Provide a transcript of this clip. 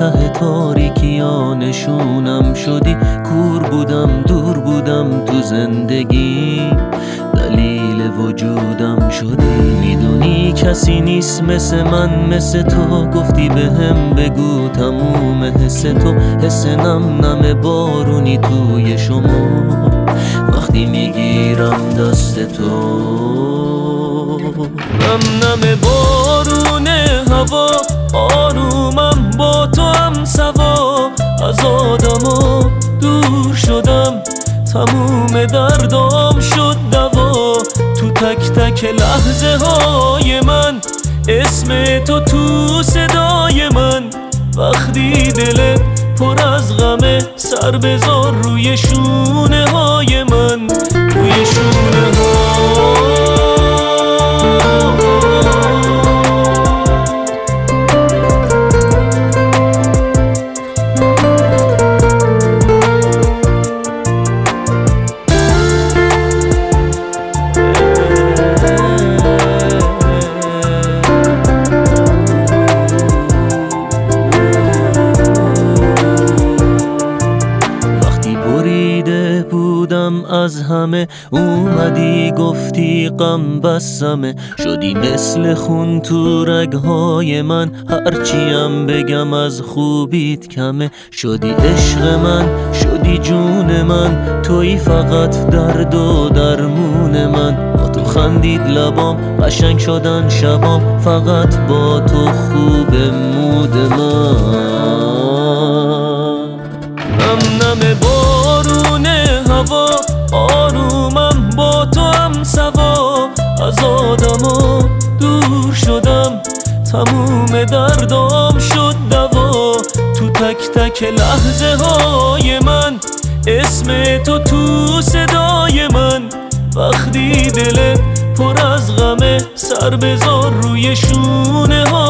ته تاریکیا نشونم شدی. کور بودم دور بودم تو زندگی، دلیل وجودم شدی. میدونی کسی نیست مثل من مثل تو، گفتی بهم بگو تموم حس تو. حس نم نم بارونی توی شما وقتی میگیرم دست تو. نم نم بارون هوا آرومم با تو هم سوا. از آدما دور شدم تموم دردام شد دوا. تو تک تک لحظه های من اسم تو صدای من. وقتی دلت پر از غمه سر بذار روی شونه های من، روی شونه ها. بودم از همه اومدی گفتی غم بسمه. شدی مثل خون تو رگهای من، هرچیم بگم از خوبیت کمه. شدی عشق من شدی جون من، تویی فقط درد و درمون من. با تو خندید لبام قشنگ شدن شبام، فقط با تو خوب مود من. نم نم بارون هوا آرومم با تو هم سوا. از آدما دور شدم تموم دردام شد دوا. تو تک تک لحظه های من اسم تو صدای من. وقتی دلت پر از غمه سر بذار روی شونه ها